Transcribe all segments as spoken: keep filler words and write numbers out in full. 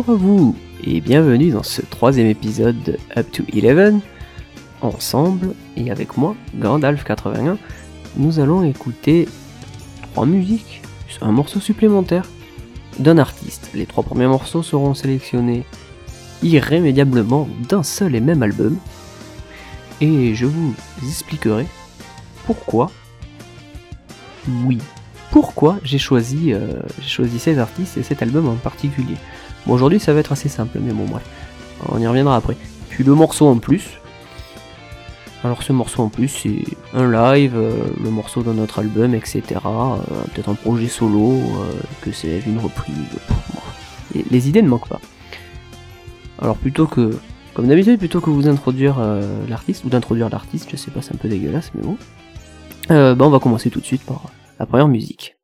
Bonjour à vous et bienvenue dans ce troisième épisode de Up to Eleven. Ensemble et avec moi, Gandalf quatre-vingt-un, nous allons écouter trois musiques, un morceau supplémentaire d'un artiste. Les trois premiers morceaux seront sélectionnés irrémédiablement d'un seul et même album et je vous expliquerai pourquoi, oui, pourquoi j'ai choisi, euh, j'ai choisi ces artistes et cet album en particulier. Bon, aujourd'hui ça va être assez simple, mais bon bref, on y reviendra après. Puis le morceau en plus, alors ce morceau en plus c'est un live, euh, le morceau d'un autre album, et cetera. Euh, peut-être un projet solo, euh, que c'est une reprise, les, les idées ne manquent pas. Alors plutôt que, comme d'habitude, plutôt que vous introduire euh, l'artiste, ou d'introduire l'artiste, je sais pas, c'est un peu dégueulasse, mais bon, euh, bah on va commencer tout de suite par la première musique.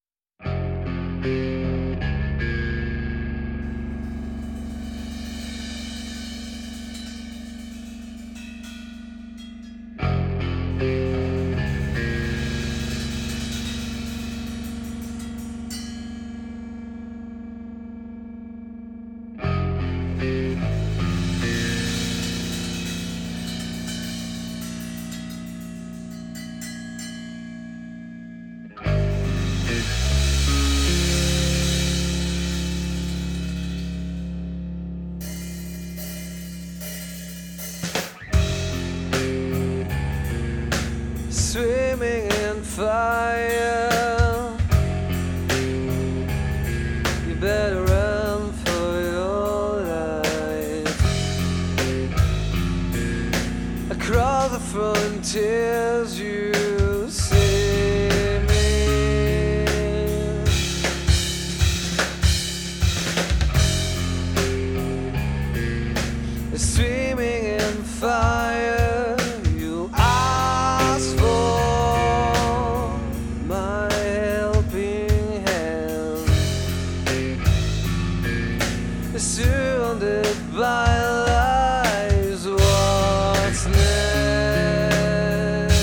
Swimming in fire, you better run for your life. Across the frontiers you see me, swimming in fire. Surrounded by lies, what's next?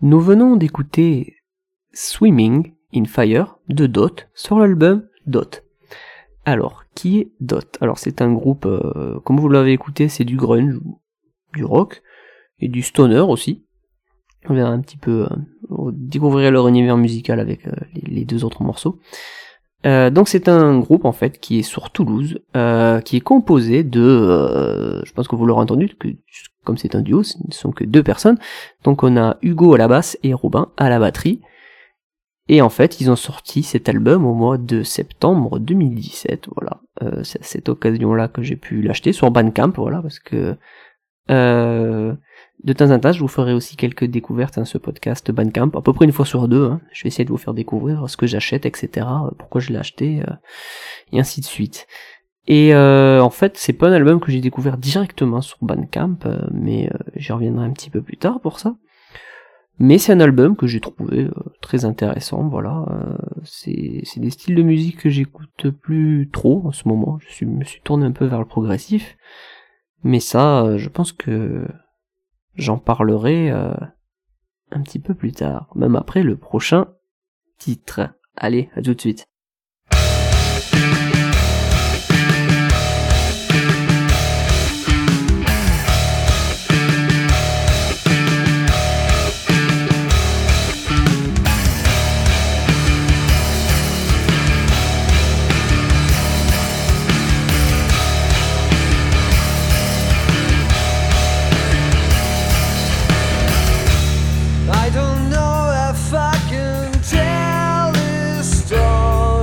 Nous venons d'écouter Swimming in Fire de Dot sur l'album Dot. Alors, qui est Dot? Alors c'est un groupe, euh, comme vous l'avez écouté, c'est du grunge, du rock, et du stoner aussi. On verra un petit peu, euh, vous découvrirez leur univers musical avec euh, les, les deux autres morceaux. Euh, donc c'est un groupe en fait qui est sur Toulouse, euh, qui est composé de, euh, je pense que vous l'aurez entendu, que comme c'est un duo, ce ne sont que deux personnes. Donc on a Hugo à la basse et Robin à la batterie. Et en fait, ils ont sorti cet album au mois de septembre deux mille dix-sept, voilà. Euh, c'est à cette occasion-là que j'ai pu l'acheter sur Bandcamp, voilà, parce que euh, de temps en temps, je vous ferai aussi quelques découvertes dans ce podcast Bandcamp, à peu près une fois sur deux. Hein. Je vais essayer de vous faire découvrir ce que j'achète, et cetera, pourquoi je l'ai acheté, euh, et ainsi de suite. Et euh, en fait, c'est pas un album que j'ai découvert directement sur Bandcamp, euh, mais euh, j'y reviendrai un petit peu plus tard pour ça. Mais c'est un album que j'ai trouvé euh, très intéressant, voilà. Euh, c'est, c'est des styles de musique que j'écoute plus trop en ce moment. Je suis, me suis tourné un peu vers le progressif. Mais ça, euh, je pense que j'en parlerai euh, un petit peu plus tard. Même après le prochain titre. Allez, à tout de suite. I don't know if I can tell this story.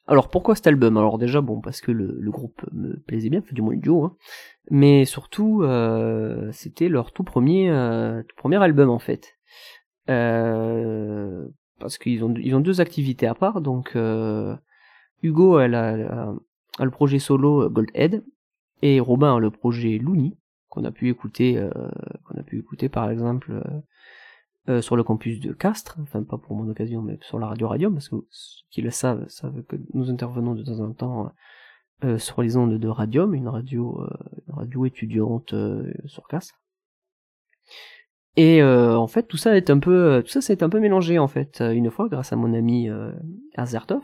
Alors pourquoi cet album? Alors déjà bon parce que le, le groupe me plaisait bien, enfin, du moins le duo, hein. Mais surtout euh, c'était leur tout premier euh, tout premier album en fait. Euh, parce qu'ils ont ils ont deux activités à part, donc euh, Hugo elle a, elle a, a le projet solo Goldhead et Robin a le projet Looney qu'on a pu écouter euh, qu'on a pu écouter par exemple euh, euh, sur le campus de Castres, enfin pas pour mon occasion mais sur la radio Radium, parce que ceux qui le savent savent que nous intervenons de temps en temps euh, sur les ondes de Radium, une radio euh, une radio étudiante euh, sur Castres. Et euh, en fait tout ça est un peu tout ça s'est un peu mélangé en fait une fois grâce à mon ami euh, Azertov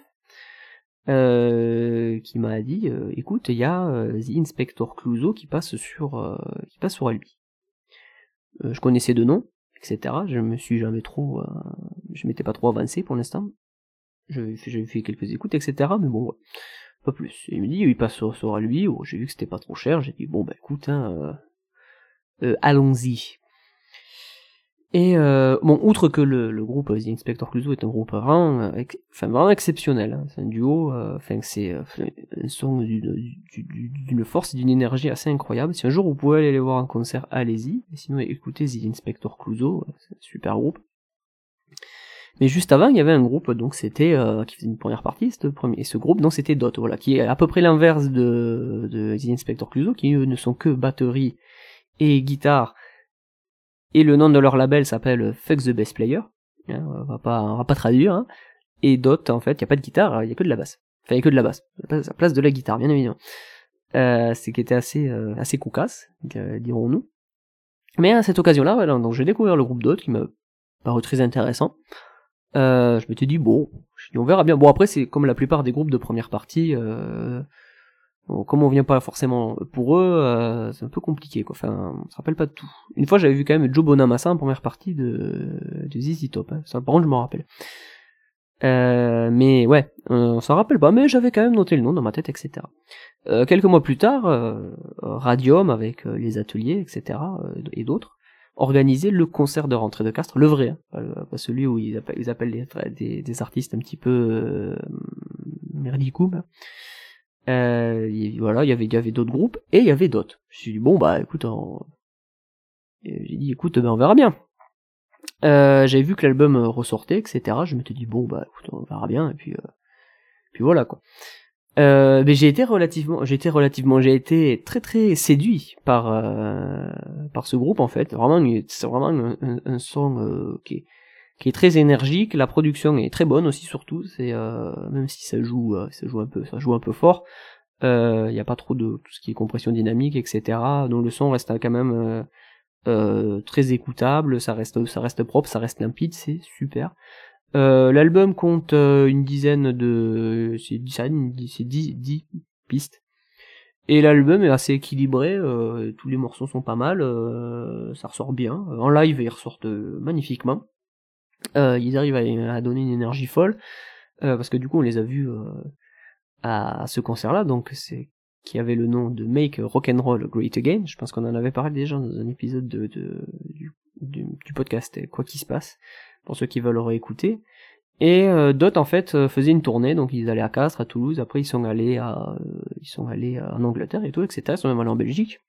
euh, qui m'a dit euh, écoute il y a euh, The Inspector Clouseau qui passe sur euh, qui passe sur Albi. Euh, je connaissais de nom etc. Je me suis jamais trop euh, je m'étais pas trop avancé pour l'instant. J'avais fait, j'avais fait quelques écoutes etc. Mais bon ouais, pas plus. Et il me dit il passe sur, sur Albi. Oh, j'ai vu que c'était pas trop cher. J'ai dit bon bah écoute hein, euh, euh, allons-y. Et euh, bon, outre que le, le groupe The Inspector Clouseau est un groupe vraiment, euh, ex- enfin, vraiment exceptionnel, hein. C'est un duo, enfin euh, c'est euh, un son d'une, d'une force et d'une énergie assez incroyable. Si un jour vous pouvez aller les voir en concert, allez-y. Et sinon écoutez The Inspector Clouseau, c'est un super groupe. Mais juste avant, il y avait un groupe, donc c'était euh, qui faisait une première partie, ce premier, et ce groupe, donc c'était Dot, voilà, qui est à peu près l'inverse de, de The Inspector Clouseau, qui eux ne sont que batterie et guitare. Et le nom de leur label s'appelle Fuck the Bass Player. Hein, on va pas, on va pas traduire. Hein. Et Dot, en fait, il y a pas de guitare, il y a que de la basse. Enfin, il y a que de la basse. À la place de la guitare, bien évidemment. Euh, c'est qui était assez, euh, assez cocasse, euh, dirons-nous. Mais à cette occasion-là, voilà, donc j'ai découvert le groupe Dot qui m'a paru très intéressant. Euh, je m'étais dit bon, je dis, on verra bien. Bon après, c'est comme la plupart des groupes de première partie. Euh, Bon, comme on vient pas forcément pour eux, euh, c'est un peu compliqué quoi. Enfin, on se rappelle pas de tout. Une fois, j'avais vu quand même Joe Bonamassa en première partie de, de Z Z Top. Hein. Ça, par contre, je m'en rappelle. Euh, mais ouais, on s'en rappelle pas. Mais j'avais quand même noté le nom dans ma tête, et cetera. Euh, quelques mois plus tard, euh, Radium avec euh, les ateliers, et cetera. Euh, et d'autres organisait le concert de rentrée de Castres, le vrai, hein, pas celui où ils appellent, ils appellent des, des, des artistes un petit peu euh, merdicoum. Hein. Euh, y, voilà, il y avait, il y avait d'autres groupes, et il y avait d'autres. Je me suis dit, bon, bah, écoute, on... j'ai dit, écoute, ben, on verra bien. Euh, j'avais vu que l'album ressortait, et cetera. Je m'étais dit, bon, bah, écoute, on verra bien, et puis, euh... puis voilà, quoi. Euh, mais j'ai été relativement, j'ai été relativement, j'ai été très très séduit par, euh, par ce groupe, en fait. Vraiment, c'est vraiment un, un, un son, euh, qui est, qui est très énergique, la production est très bonne aussi surtout, c'est euh, même si ça joue euh, ça joue un peu ça joue un peu fort, il euh, y a pas trop de tout ce qui est compression dynamique etc. Donc le son reste quand même euh, euh, très écoutable, ça reste ça reste propre, ça reste limpide, c'est super. Euh, l'album compte euh, une dizaine de c'est dix c'est dix, dix pistes. Et l'album est assez équilibré, euh, tous les morceaux sont pas mal, euh, ça ressort bien. En live ils ressortent magnifiquement. Euh, ils arrivent à, à donner une énergie folle euh, parce que du coup on les a vus euh, à, à ce concert-là, donc c'est qui avait le nom de Make Rock'n'Roll Great Again. Je pense qu'on en avait parlé déjà dans un épisode de, de du, du, du podcast Quoi qu'il se passe pour ceux qui veulent le réécouter. Et euh, Dot en fait euh, faisait une tournée, donc ils allaient à Castres, à Toulouse, après ils sont allés à euh, ils sont allés en Angleterre et tout, et cetera. Ils sont même allés en Belgique.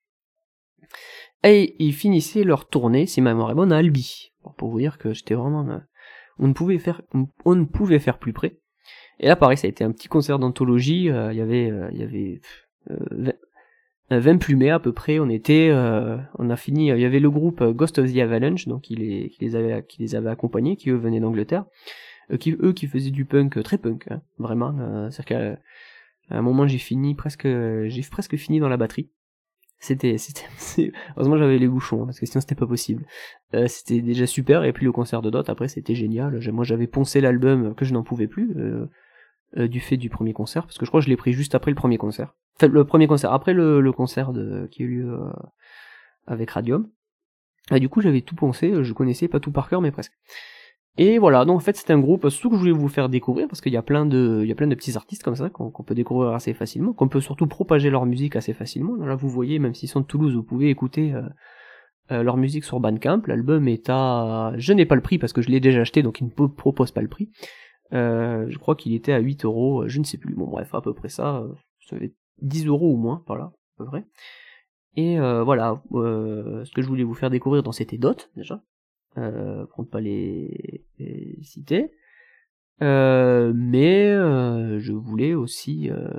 Et ils finissaient leur tournée, si ma mémoire est bonne, à Albi. Pour vous dire que j'étais vraiment... Euh, on ne pouvait faire on ne pouvait faire plus près. Et là, pareil, ça a été un petit concert d'anthologie. Il euh, y avait... Euh, y avait euh, vingt plumés à peu près. On était... Euh, on a fini... Il y avait le groupe Ghost of the Avalanche, donc qui les, qui les, avait, qui les avait accompagnés, qui eux venaient d'Angleterre. Euh, qui, eux qui faisaient du punk, très punk, hein, vraiment. Euh, c'est-à-dire qu'à un moment, j'ai fini presque... J'ai presque fini dans la batterie. C'était, c'était, c'est... heureusement j'avais les bouchons, parce que sinon c'était pas possible. Euh, c'était déjà super, et puis le concert de Dot, après c'était génial. Moi j'avais poncé l'album que je n'en pouvais plus, euh, euh, du fait du premier concert, parce que je crois que je l'ai pris juste après le premier concert. Enfin, le premier concert, après le, le concert de, qui a eu lieu euh, avec Radium. Et du coup j'avais tout poncé, je connaissais pas tout par cœur, mais presque. Et voilà, donc en fait c'est un groupe, surtout que je voulais vous faire découvrir, parce qu'il y a plein de, il y a plein de petits artistes comme ça qu'on, qu'on peut découvrir assez facilement, qu'on peut surtout propager leur musique assez facilement. Là vous voyez, même s'ils sont de Toulouse, vous pouvez écouter euh, euh, leur musique sur Bandcamp. L'album est à, je n'ai pas le prix parce que je l'ai déjà acheté, donc il ne propose pas le prix. Euh, je crois qu'il était à huit euros, je ne sais plus, bon bref, à peu près ça, ça fait dix euros ou moins, par là, à peu près. Et euh, voilà, euh, ce que je voulais vous faire découvrir dans c'était Dot, déjà, euh, pour ne pas les, les citer, euh, mais euh, je voulais aussi... Euh,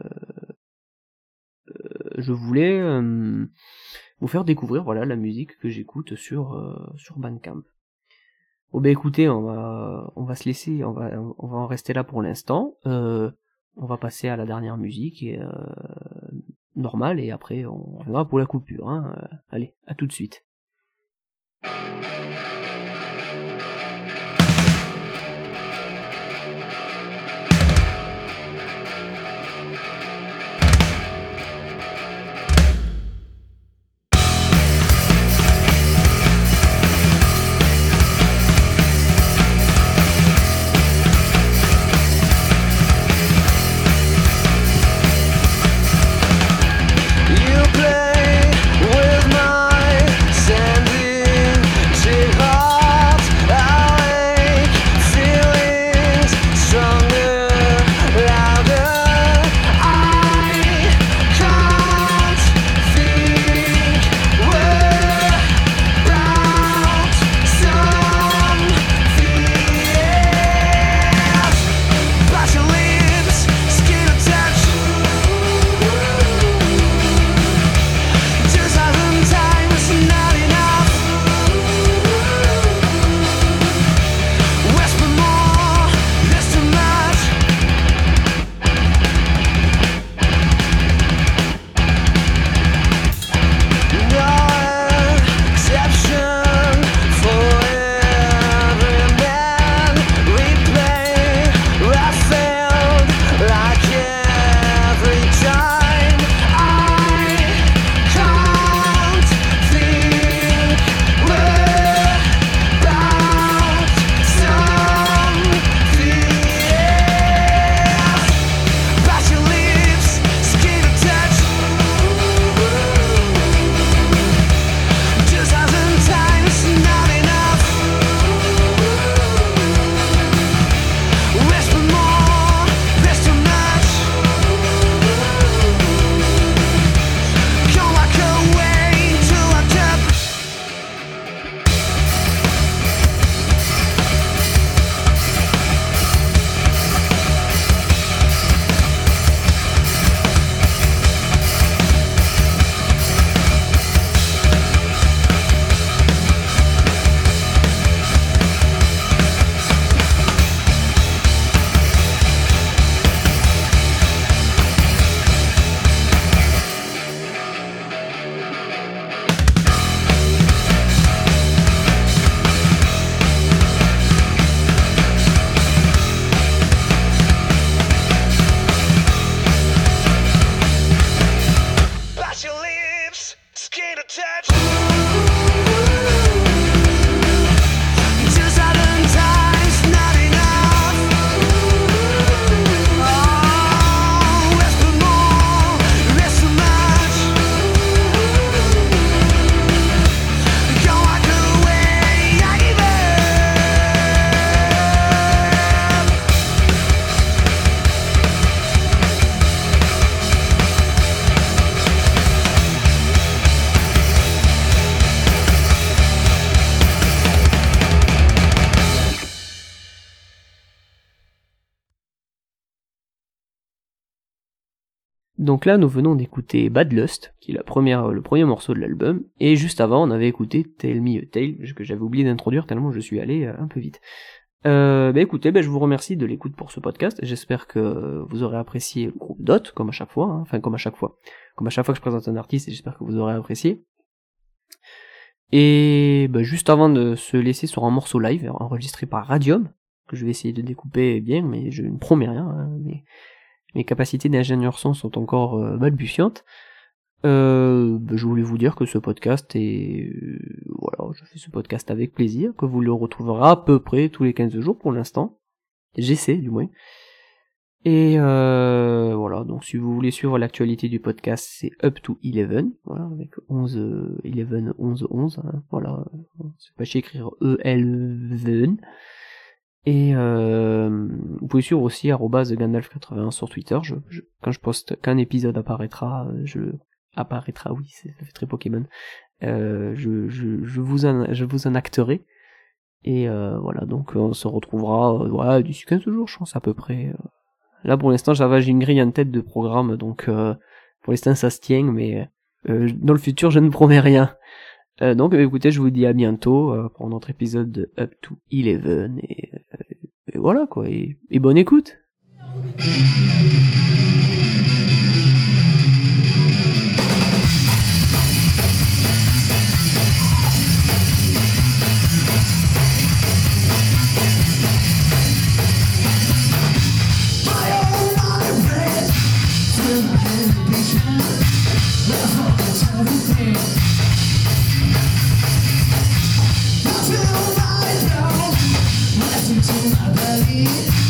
je voulais euh, vous faire découvrir voilà la musique que j'écoute sur euh, sur Bandcamp. Bon bah écoutez, on va on va se laisser, on va on va en rester là pour l'instant. Euh, on va passer à la dernière musique et, euh, normale et après on reviendra pour la coupure. Hein. Euh, allez, à tout de suite. You play with my sanding heart. I ache, feelings stronger, louder. I can't think without something else. But your lips, skin attached. Two thousand times not enough. Whisper more, that's too much. No exception for every man. Replay, I failed like every time. I can't think without something else. But your lips, skin attached. Two thousand times not enough. Whisper more, that's too much. Can't walk away till I'm dead. But your lips, skin attached. Two thousand times not enough. Oh, whisper more, that's too much. Can't walk away either. Donc là, nous venons d'écouter Bad Lust, qui est la première, le premier morceau de l'album, et juste avant, on avait écouté Tell Me a Tale, que j'avais oublié d'introduire tellement je suis allé euh, un peu vite. Euh, bah écoutez, bah je vous remercie de l'écoute pour ce podcast, j'espère que vous aurez apprécié le groupe Dot, comme à chaque fois, hein, enfin comme à chaque fois, comme à chaque fois que je présente un artiste, et j'espère que vous aurez apprécié. Et bah, juste avant de se laisser sur un morceau live, enregistré par Radium, que je vais essayer de découper bien, mais je ne promets rien, hein, mais... mes capacités d'ingénieur son sont encore euh, balbutiantes. Euh, bah, je voulais vous dire que ce podcast est... Euh, voilà, je fais ce podcast avec plaisir, que vous le retrouverez à peu près tous les quinze jours pour l'instant. J'essaie du moins. Et euh, voilà, donc si vous voulez suivre l'actualité du podcast, c'est Up to eleven, voilà, avec onze, eleven, onze, onze, hein, voilà, c'est pas chier écrire E L V E N. Et euh, vous pouvez suivre aussi arobase Gandalf quatre-vingt-un sur Twitter. Je, je, quand je poste, qu'un épisode apparaîtra, je apparaîtra, oui, c'est, ça fait très Pokémon. Euh, je, je, je vous en, je vous en acterai. Et euh, voilà, donc on se retrouvera, euh, voilà, d'ici quinze jours, je pense à peu près. Là, pour l'instant, j'avais j'ai une grille en tête de programme, donc euh, pour l'instant, ça se tient, mais euh, dans le futur, je ne promets rien. Euh, donc, écoutez, je vous dis à bientôt euh, pour notre épisode de Up to Eleven, et, et voilà quoi, et, et bonne écoute. To my belly.